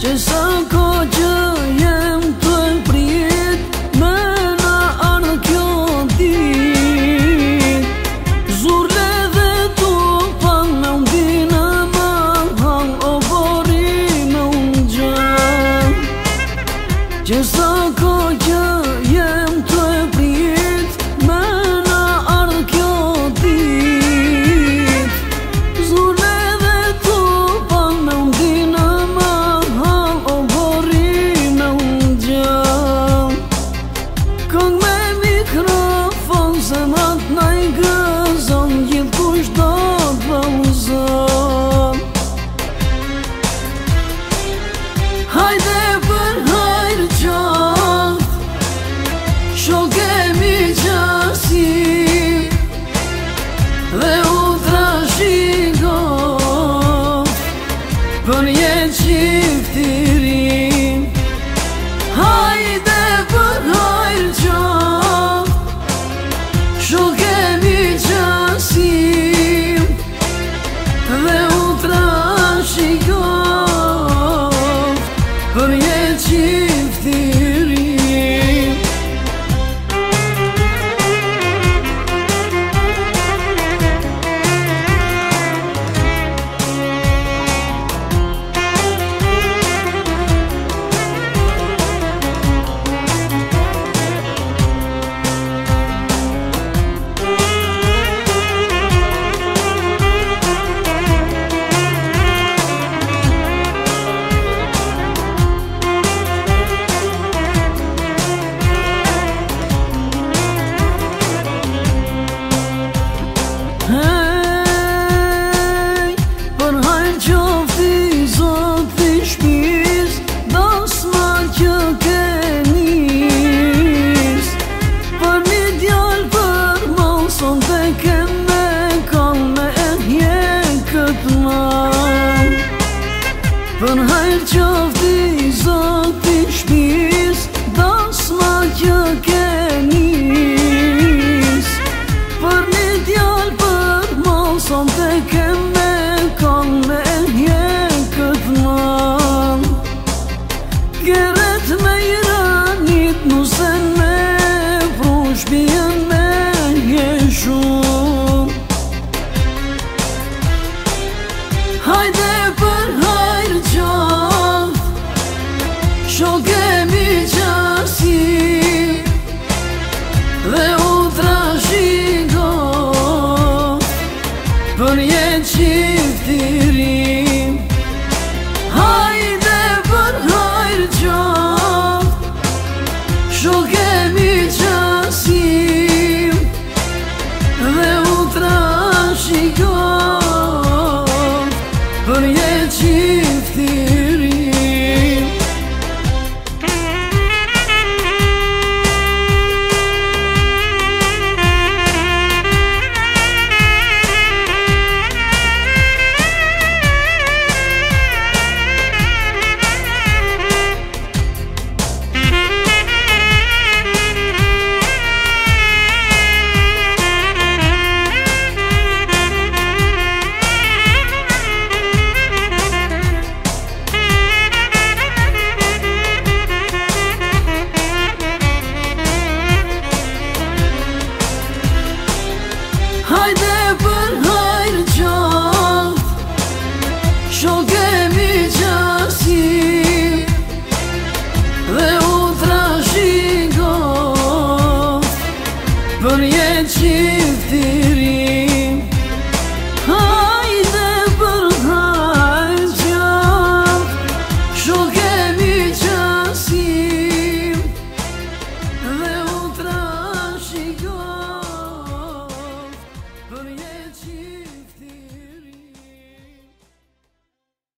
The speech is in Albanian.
Që sa ko që jem të prit, me na ardhë kjo dit. Zurle dhe tu pan me undina ma hang, o bori me undjan. Që sa ko që jem të prit, me na ardhë kjo dit. Zurle dhe tu pan me undina ma hang, o bori me undjan. Këng me mikrofon, zemrat na i gëzon, gjithë kush do t'vëllëzon. Hajde për hajrë qaft, shok kemi qasi, dhe u trashiko për një qiftirin. Hajde për hajrë qaft, shok kemi qasi, dhe u trashiko për një qiftirin. Hej, për hajrë qofti Zoti shpis, dasma që ke nis. Për një djallë për malson të ke me kall, me e hje këtë mal. Për hajrë qofti Zoti shpis, dasma që ke nis. Për një djallë për malson të ke me kall, me e hje këtë mal. Geret me iranit nusen me prush, bien me hje shumë. Hajde për hajrë qaft, shok kemi qasi, dhe u trashiko për një qiftirin. Hajde për hajrë qaft, shok kemi qasi, dhe u trashiko për një qiftirin. Hajde për hajrë qaft, shok kemi qasi, dhe u trashiko për një qiftirin.